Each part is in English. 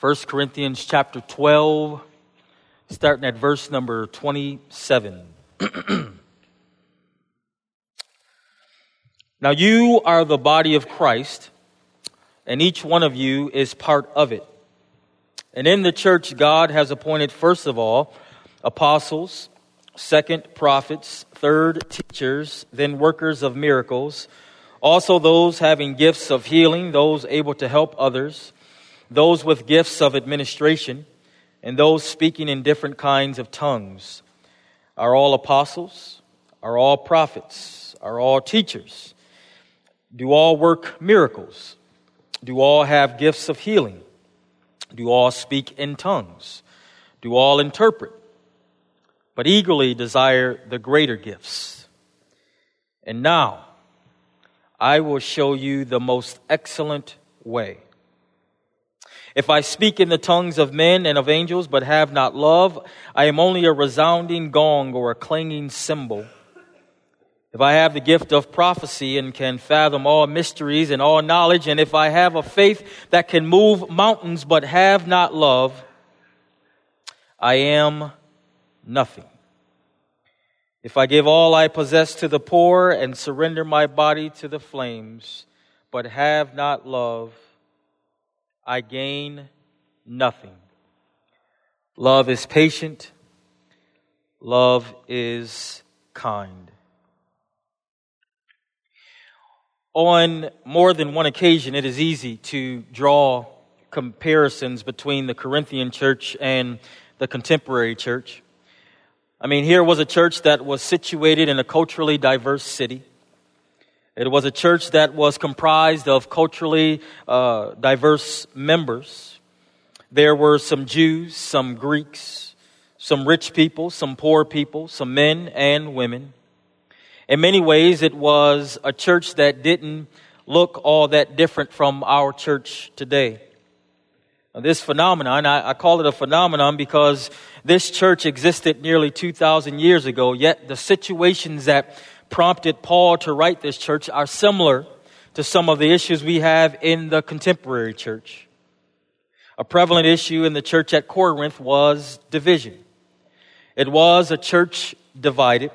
1 Corinthians chapter 12, starting at verse number 27. Now you are the body of Christ, and each one of you is part of it. And in the church, God has appointed, first of all, apostles, second, prophets, third, teachers, then workers of miracles, also those having gifts of healing, those able to help others, those with gifts of administration, and those speaking in different kinds of tongues. Are all apostles? Are all prophets? Are all teachers? Do all work miracles? Do all have gifts of healing? Do all speak in tongues? Do all interpret? But eagerly desire the greater gifts. And now, I will show you the most excellent way. If I speak in the tongues of men and of angels, but have not love, I am only a resounding gong or a clanging cymbal. If I have the gift of prophecy and can fathom all mysteries and all knowledge, and if I have a faith that can move mountains, but have not love, I am nothing. If I give all I possess to the poor and surrender my body to the flames, but have not love, I gain nothing. Love is patient. Love is kind. On more than one occasion, it is easy to draw comparisons between the Corinthian church and the contemporary church. I mean, here was a church that was situated in a culturally diverse city. It was a church that was comprised of culturally diverse members. There were some Jews, some Greeks, some rich people, some poor people, some men and women. In many ways, it was a church that didn't look all that different from our church today. Now, this phenomenon, I call it a phenomenon because this church existed nearly 2,000 years ago, yet the situations that prompted Paul to write this church are similar to some of the issues we have in the contemporary church. A prevalent issue in the church at Corinth was division. It was a church divided.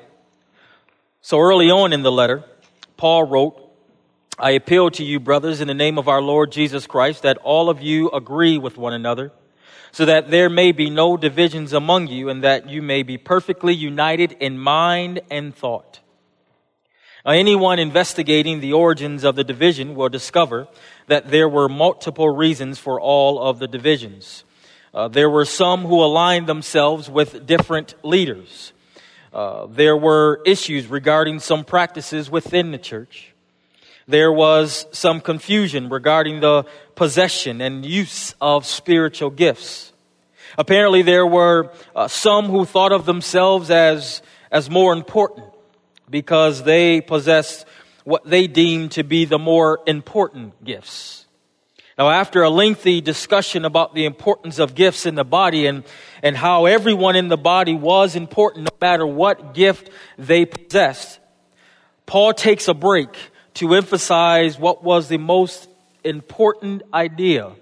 So early on in the letter, Paul wrote, I appeal to you, brothers, in the name of our Lord Jesus Christ, that all of you agree with one another, so that there may be no divisions among you, and that you may be perfectly united in mind and thought. Now, anyone investigating the origins of the division will discover that there were multiple reasons for all of the divisions. There were some who aligned themselves with different leaders. There were issues regarding some practices within the church. There was some confusion regarding the possession and use of spiritual gifts. Apparently, there were some who thought of themselves as more important because they possessed what they deemed to be the more important gifts. Now, after a lengthy discussion about the importance of gifts in the body and how everyone in the body was important no matter what gift they possessed, Paul takes a break to emphasize what was the most important idea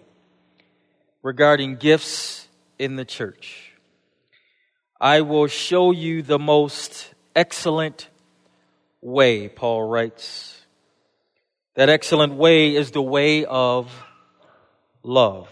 regarding gifts in the church. I will show you the most excellent way, Paul writes. That excellent way is the way of love.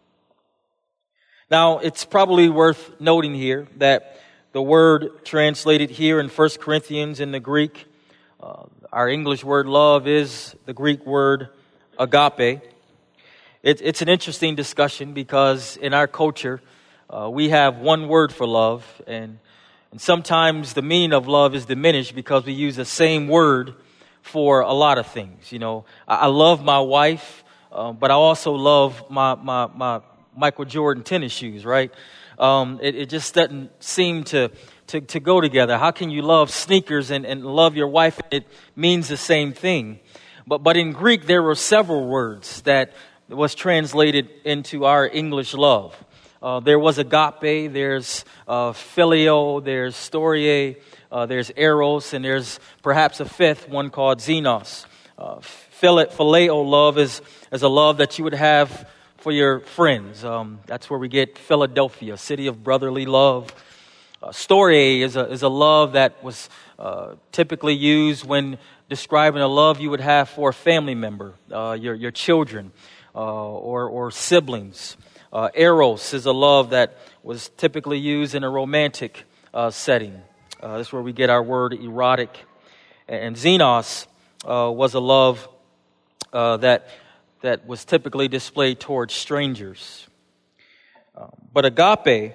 Now, it's probably worth noting here that the word translated here in 1 Corinthians in the Greek, our English word love is the Greek word agape. It's an interesting discussion because in our culture, we have one word for love, and sometimes the meaning of love is diminished because we use the same word for a lot of things. You know, I love my wife, but I also love my Michael Jordan tennis shoes, right? It just doesn't seem to go together. How can you love sneakers and love your wife? It means the same thing. But in Greek, there were several words that was translated into our English love. There was agape, there's phileo, there's storge, there's eros, and there's perhaps a fifth one called xenos. Phileo love is a love that you would have for your friends. That's where we get Philadelphia, city of brotherly love. Storge is a love that was typically used when describing a love you would have for a family member, your children, or siblings. Eros is a love that was typically used in a romantic setting. That's where we get our word erotic. And Xenos was a love that was typically displayed towards strangers. But agape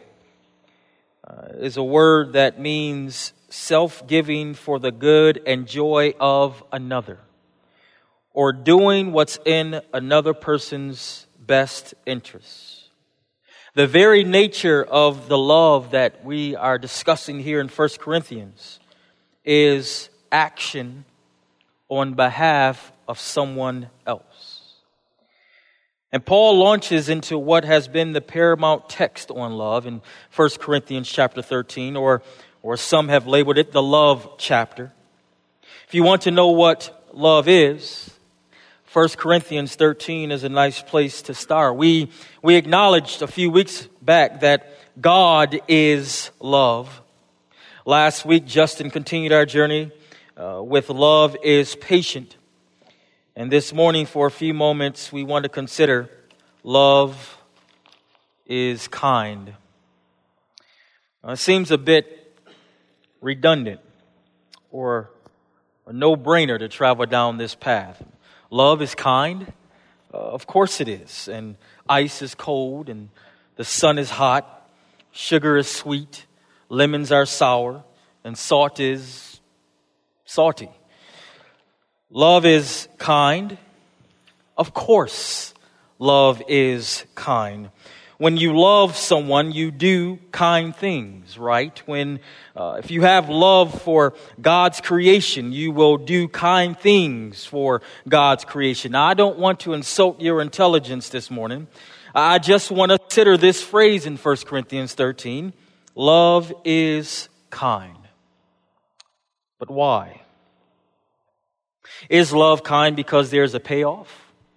is a word that means self-giving for the good and joy of another, or doing what's in another person's best interests. The very nature of the love that we are discussing here in 1 Corinthians is action on behalf of someone else. And Paul launches into what has been the paramount text on love in 1 Corinthians chapter 13, or some have labeled it the love chapter. If you want to know what love is, 1 Corinthians 13 is a nice place to start. We acknowledged a few weeks back that God is love. Last week, Justin continued our journey with love is patient. And this morning, for a few moments, we want to consider love is kind. It seems a bit redundant or a no-brainer to travel down this path. Love is kind. Of course it is. And ice is cold and the sun is hot. Sugar is sweet. Lemons are sour. And salt is salty. Love is kind. Of course, love is kind. When you love someone, you do kind things, right? If you have love for God's creation, you will do kind things for God's creation. Now, I don't want to insult your intelligence this morning. I just want to consider this phrase in 1 Corinthians 13. Love is kind. But why? Is love kind because there's a payoff?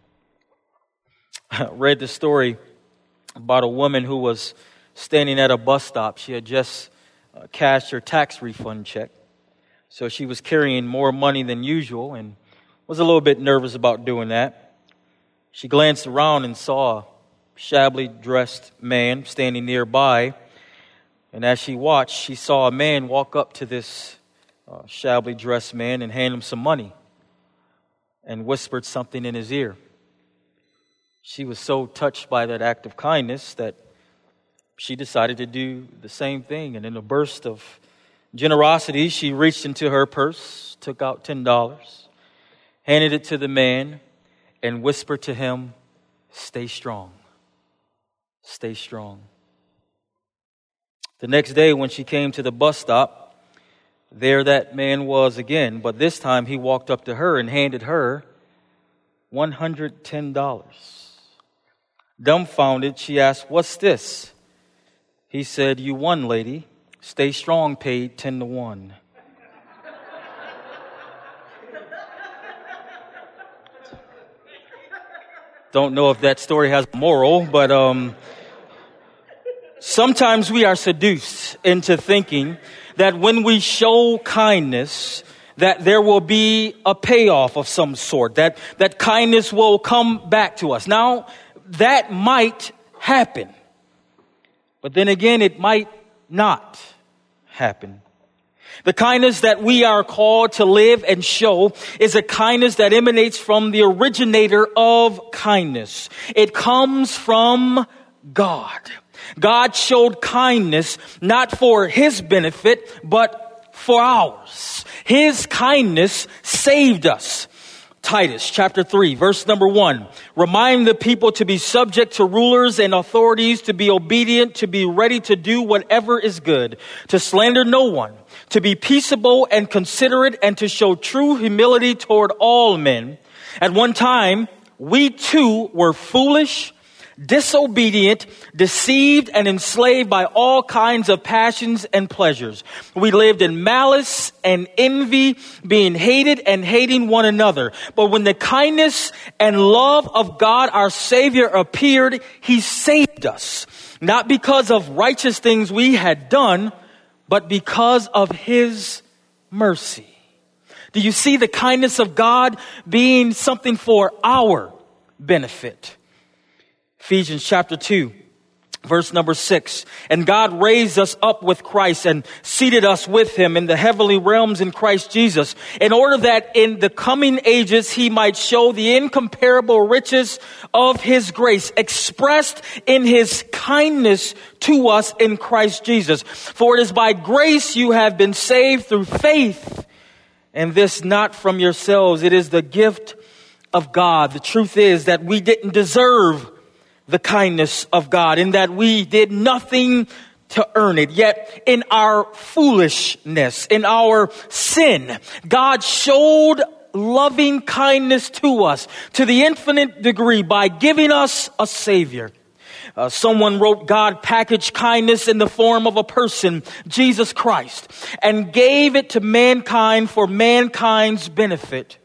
I read the story about a woman who was standing at a bus stop. She had just cashed her tax refund check. So she was carrying more money than usual and was a little bit nervous about doing that. She glanced around and saw a shabbily dressed man standing nearby. And as she watched, she saw a man walk up to this shabbily dressed man and hand him some money and whispered something in his ear. She was so touched by that act of kindness that she decided to do the same thing. And in a burst of generosity, she reached into her purse, took out $10, handed it to the man, and whispered to him, "Stay strong. Stay strong." The next day when she came to the bus stop, there that man was again, but this time he walked up to her and handed her $110. Dumbfounded, she asked, "What's this?" He said, "You won, lady. Stay strong paid 10-1. Don't know if that story has a moral, but sometimes we are seduced into thinking that when we show kindness, that there will be a payoff of some sort, that kindness will come back to us. Now, that might happen. But then again, it might not happen. The kindness that we are called to live and show is a kindness that emanates from the originator of kindness. It comes from God. God showed kindness not for his benefit, but for ours. His kindness saved us. Titus chapter 3, verse number 1. Remind the people to be subject to rulers and authorities, to be obedient, to be ready to do whatever is good, to slander no one, to be peaceable and considerate, and to show true humility toward all men. At one time, we too were foolish, disobedient, deceived, and enslaved by all kinds of passions and pleasures. We lived in malice and envy, being hated and hating one another. But when the kindness and love of God, our Savior, appeared, He saved us, not because of righteous things we had done, but because of His mercy. Do you see the kindness of God being something for our benefit? Ephesians chapter 2, verse number 6. And God raised us up with Christ and seated us with Him in the heavenly realms in Christ Jesus, in order that in the coming ages He might show the incomparable riches of His grace expressed in His kindness to us in Christ Jesus. For it is by grace you have been saved through faith, and this not from yourselves. It is the gift of God. The truth is that we didn't deserve the kindness of God, in that we did nothing to earn it. Yet in our foolishness, in our sin, God showed loving kindness to us to the infinite degree by giving us a Savior. Someone wrote, God packaged kindness in the form of a person, Jesus Christ, and gave it to mankind for mankind's benefit.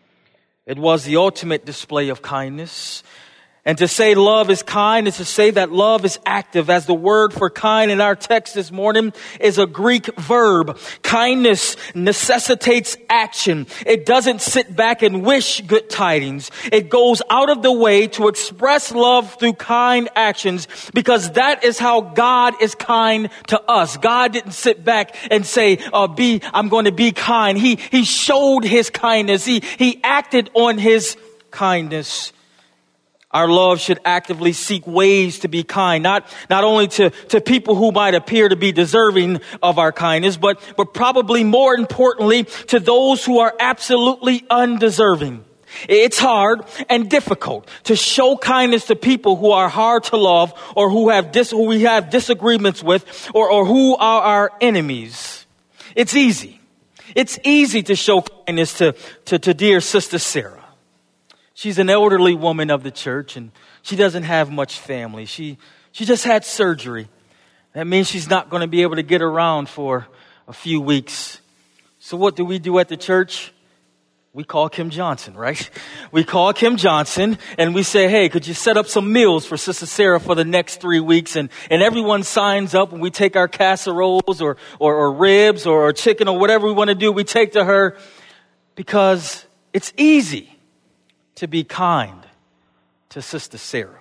It was the ultimate display of kindness. And to say love is kind is to say that love is active, as the word for kind in our text this morning is a Greek verb. Kindness necessitates action. It doesn't sit back and wish good tidings. It goes out of the way to express love through kind actions, because that is how God is kind to us. God didn't sit back and say, I'm going to be kind. He showed His kindness. He acted on His kindness. Our love should actively seek ways to be kind, not only to people who might appear to be deserving of our kindness, but probably more importantly, to those who are absolutely undeserving. It's hard and difficult to show kindness to people who are hard to love, or who we have disagreements with, or who are our enemies. It's easy. It's easy to show kindness to dear Sister Sarah. She's an elderly woman of the church, and she doesn't have much family. She just had surgery. That means she's not going to be able to get around for a few weeks. So what do we do at the church? We call Kim Johnson, right? We call Kim Johnson and we say, hey, could you set up some meals for Sister Sarah for the next 3 weeks? And everyone signs up, and we take our casseroles or ribs or chicken or whatever we want to do. We take to her, because it's easy to be kind to Sister Sarah.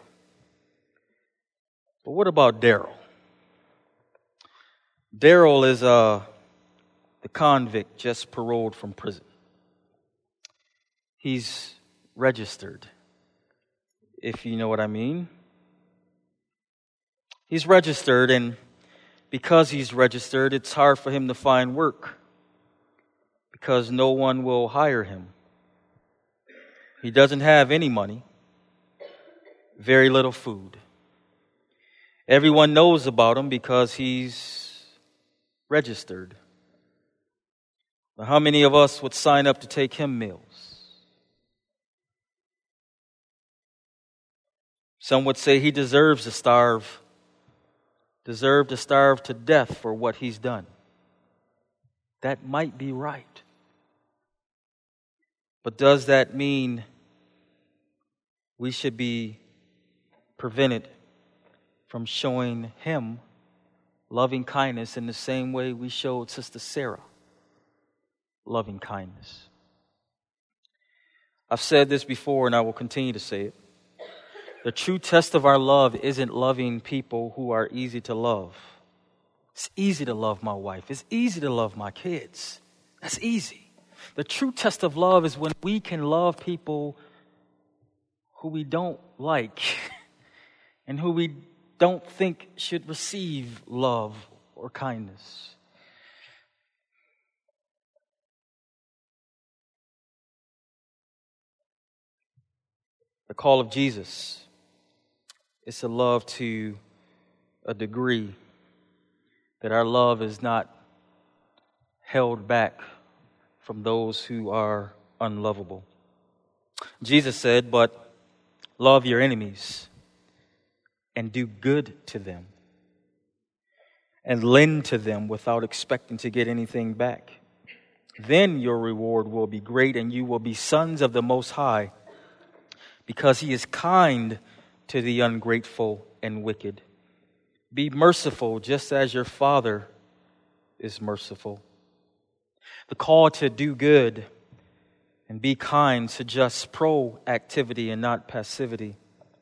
But what about Daryl? Daryl is the convict just paroled from prison. He's registered, if you know what I mean. He's registered, and because he's registered, it's hard for him to find work, because no one will hire him. He doesn't have any money, very little food. Everyone knows about him because he's registered. Now, how many of us would sign up to take him meals? Some would say he deserves to starve to death for what he's done. That might be right. But does that mean we should be prevented from showing him loving kindness in the same way we showed Sister Sarah loving kindness? I've said this before, and I will continue to say it. The true test of our love isn't loving people who are easy to love. It's easy to love my wife. It's easy to love my kids. That's easy. The true test of love is when we can love people who we don't like and who we don't think should receive love or kindness. The call of Jesus is to love to a degree that our love is not held back from those who are unlovable. Jesus said, but love your enemies. and do good to them and lend to them without expecting to get anything back. Then your reward will be great and you will be sons of the Most High, because He is kind to the ungrateful and wicked. Be merciful just as your Father is merciful. The call to do good and be kind suggests proactivity and not passivity.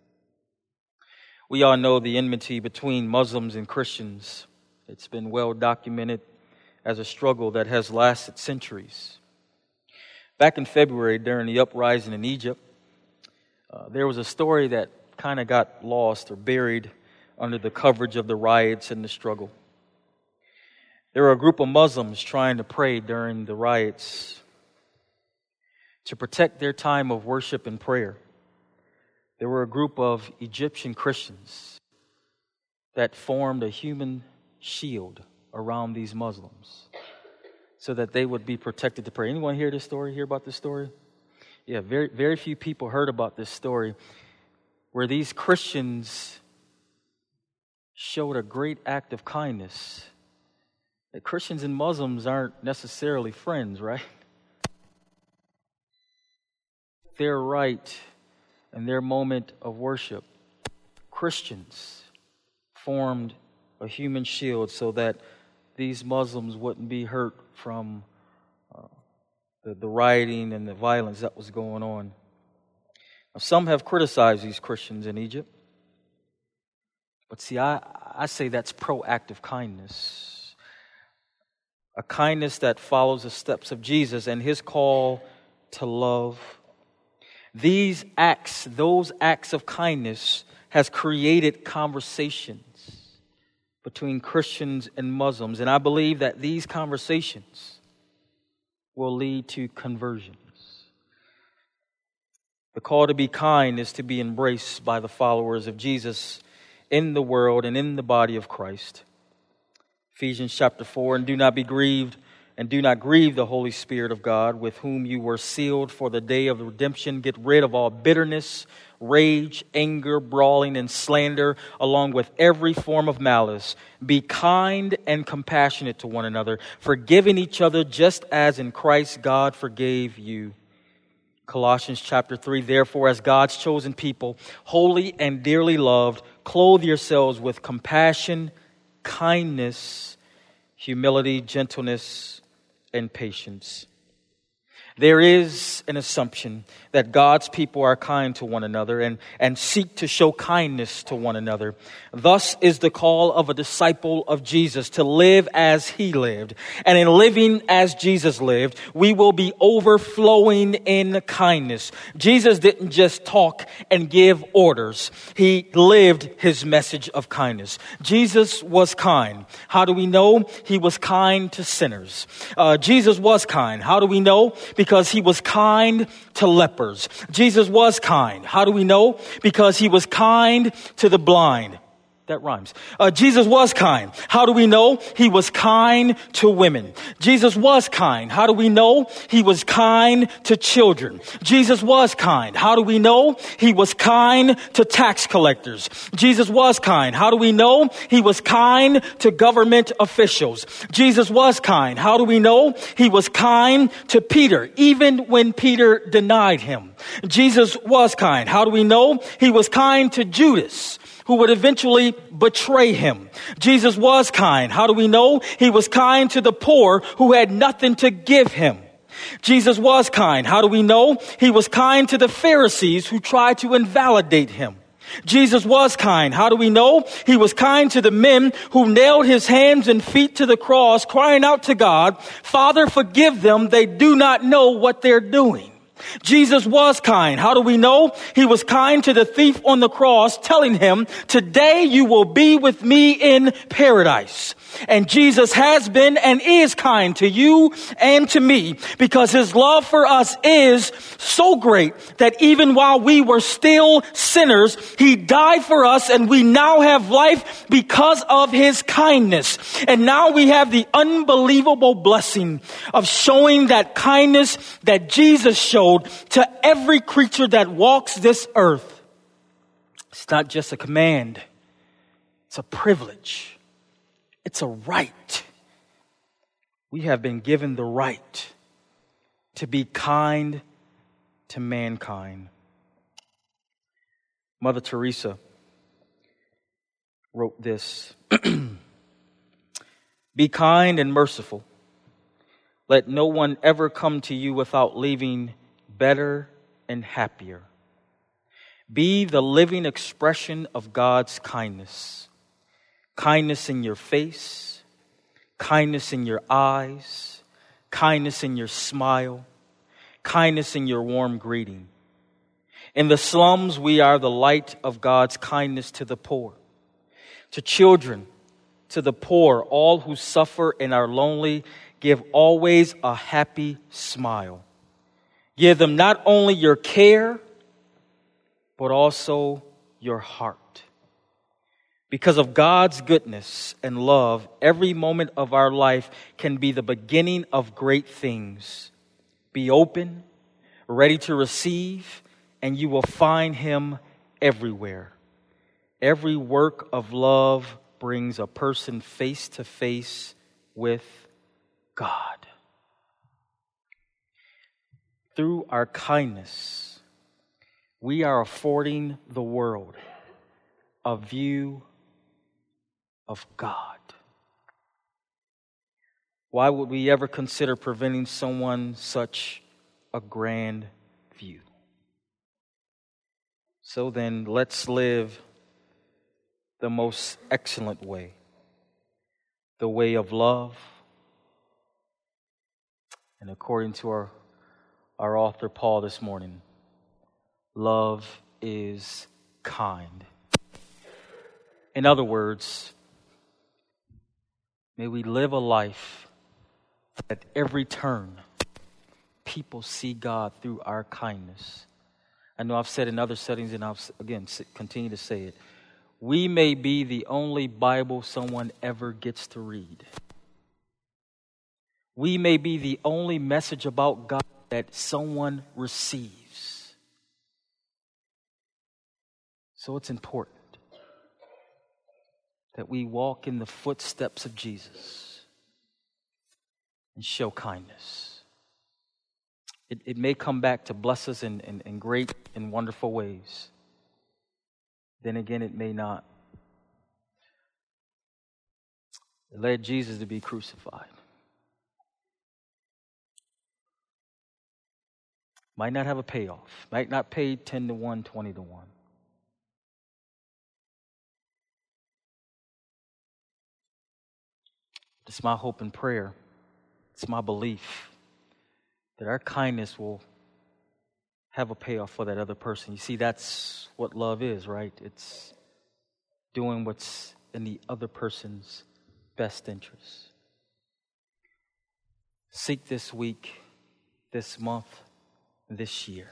We all know the enmity between Muslims and Christians. It's been well documented as a struggle that has lasted centuries. Back in February, during the uprising in Egypt, there was a story that kind of got lost or buried under the coverage of the riots and the struggle. There were a group of Muslims trying to pray during the riots to protect their time of worship and prayer. There were a group of Egyptian Christians that formed a human shield around these Muslims so that they would be protected to pray. Anyone hear this story? Hear about this story? Yeah, very, very few people heard about this story, where these Christians showed a great act of kindness. That Christians and Muslims aren't necessarily friends, right? Their right and their moment of worship, Christians formed a human shield so that these Muslims wouldn't be hurt from the rioting and the violence that was going on. Now, some have criticized these Christians in Egypt. But see, I say that's proactive kindness. A kindness that follows the steps of Jesus and His call to love. Those acts of kindness has created conversations between Christians and Muslims. And I believe that these conversations will lead to conversions. The call to be kind is to be embraced by the followers of Jesus in the world and in the body of Christ. Ephesians chapter 4, and do not be grieved and do not grieve the Holy Spirit of God, with whom you were sealed for the day of redemption. Get rid of all bitterness, rage, anger, brawling, and slander, along with every form of malice. Be kind and compassionate to one another, forgiving each other just as in Christ God forgave you. Colossians chapter 3, therefore, as God's chosen people, holy and dearly loved, clothe yourselves with compassion, kindness, humility, gentleness, and patience. There is an assumption that God's people are kind to one another and seek to show kindness to one another. Thus is the call of a disciple of Jesus to live as He lived. And in living as Jesus lived, we will be overflowing in kindness. Jesus didn't just talk and give orders. He lived His message of kindness. Jesus was kind. How do we know? He was kind to sinners. Jesus was kind. How do we know? Because He was kind to lepers. Jesus was kind. How do we know? Because He was kind to the blind. That rhymes. Jesus was kind. How do we know? He was kind to women. Jesus was kind. How do we know? He was kind to children. Jesus was kind. How do we know? He was kind to tax collectors. Jesus was kind. How do we know? He was kind to government officials. Jesus was kind. How do we know? He was kind to Peter, even when Peter denied Him. Jesus was kind. How do we know? He was kind to Judas, who would eventually betray Him. Jesus was kind. How do we know? He was kind to the poor who had nothing to give Him. Jesus was kind. How do we know? He was kind to the Pharisees who tried to invalidate Him. Jesus was kind. How do we know? He was kind to the men who nailed His hands and feet to the cross, crying out to God, Father, forgive them. They do not know what they're doing. Jesus was kind. How do we know? He was kind to the thief on the cross, telling him, today you will be with me in paradise. And Jesus has been and is kind to you and to me, because His love for us is so great that even while we were still sinners, He died for us, and we now have life because of His kindness. And now we have the unbelievable blessing of showing that kindness that Jesus showed to every creature that walks this earth. It's not just a command. It's a privilege. It's a right. We have been given the right to be kind to mankind. Mother Teresa wrote this. Be kind and merciful. Let no one ever come to you without leaving better and happier. Be the living expression of God's kindness. Kindness in your face, kindness in your eyes, kindness in your smile, kindness in your warm greeting. In the slums, we are the light of God's kindness to the poor, to children, to the poor, all who suffer and are lonely. Give always a happy smile. Give them not only your care, but also your heart. Because of God's goodness and love, every moment of our life can be the beginning of great things. Be open, ready to receive, and you will find Him everywhere. Every work of love brings a person face to face with God. Through our kindness, we are affording the world a view of God. Why would we ever consider preventing someone such a grand view? So then, let's live the most excellent way, the way of love. And according to our author Paul this morning, love is kind. In other words, may we live a life at every turn people see God through our kindness. I know I've said in other settings, and I'll again continue to say it. We may be the only Bible someone ever gets to read. We may be the only message about God that someone receives. So it's important that we walk in the footsteps of Jesus and show kindness. It may come back to bless us in great and wonderful ways. Then again, it may not. It led Jesus to be crucified. Might not have a payoff. Might not pay 10 to 1, 20 to 1. It's my hope and prayer. It's my belief that our kindness will have a payoff for that other person. You see, that's what love is, right? It's doing what's in the other person's best interest. Seek this week, this month, this year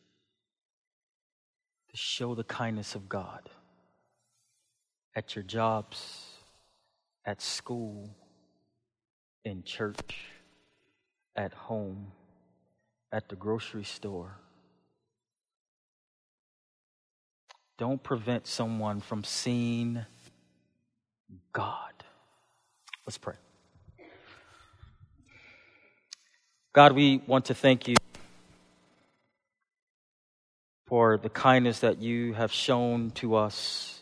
to show the kindness of God at your jobs, at school, in church, at home, at the grocery store. Don't prevent someone from seeing God. Let's pray. God, we want to thank you for the kindness that you have shown to us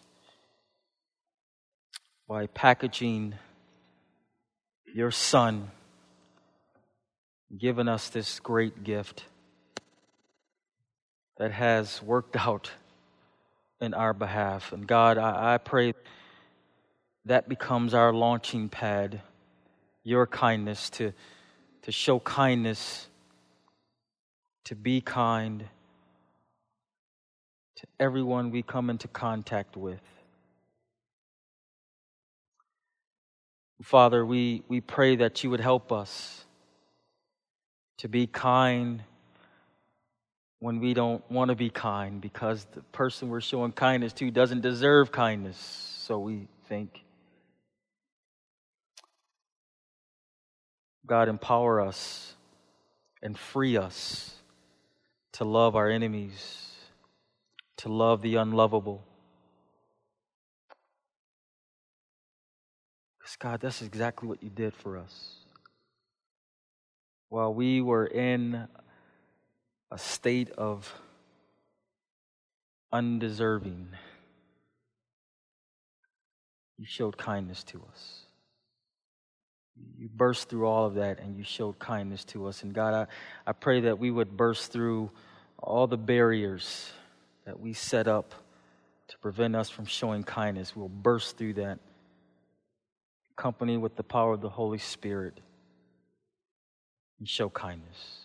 by packaging your Son, giving us this great gift that has worked out in our behalf. And God, I pray that becomes our launching pad, your kindness, to show kindness, to be kind to everyone we come into contact with. Father, we pray that you would help us to be kind when we don't want to be kind, because the person we're showing kindness to doesn't deserve kindness, so we think. God, empower us and free us to love our enemies, to love the unlovable, Because, God, that's exactly what you did for us. While we were in a state of undeserving, you showed kindness to us. You burst through all of that and you showed kindness to us. And God, I pray that we would burst through all the barriers that we set up to prevent us from showing kindness. We'll burst through that, accompanied with the power of the Holy Spirit, and show kindness.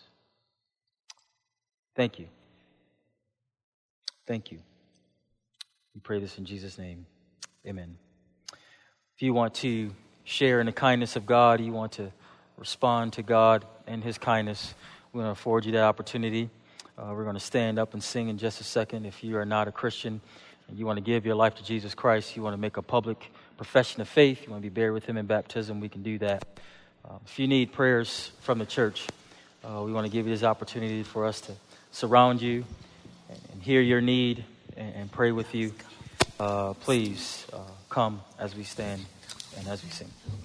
Thank you. Thank you. We pray this in Jesus' name. Amen. If you want to share in the kindness of God, you want to respond to God and His kindness, we're going to afford you that opportunity. We're going to stand up and sing in just a second. If you are not a Christian and you want to give your life to Jesus Christ, you want to make a public profession of faith, you want to be buried with Him in baptism, we can do that. If you need prayers from the church, we want to give you this opportunity for us to surround you and hear your need and pray with you. Please come as we stand and as we sing.